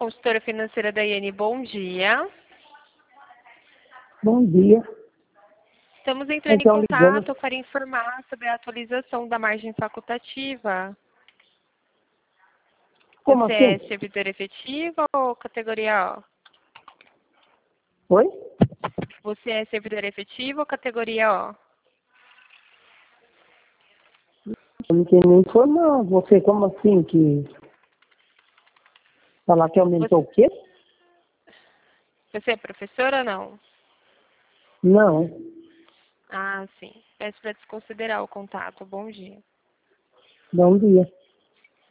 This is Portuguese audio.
consultora financeira da Iane, bom dia. Bom dia. Estamos entrando Então, em contato ligando. para informar sobre a atualização da margem facultativa. Como Você assim? é servidor efetivo ou categoria O? Oi? Você é servidor efetivo ou categoria O? Eu não queria nem informar. Você, como assim? Que falar que aumentou o quê? Você é professora ou não? Não. Ah, sim. Peço para desconsiderar o contato. Bom dia. Bom dia.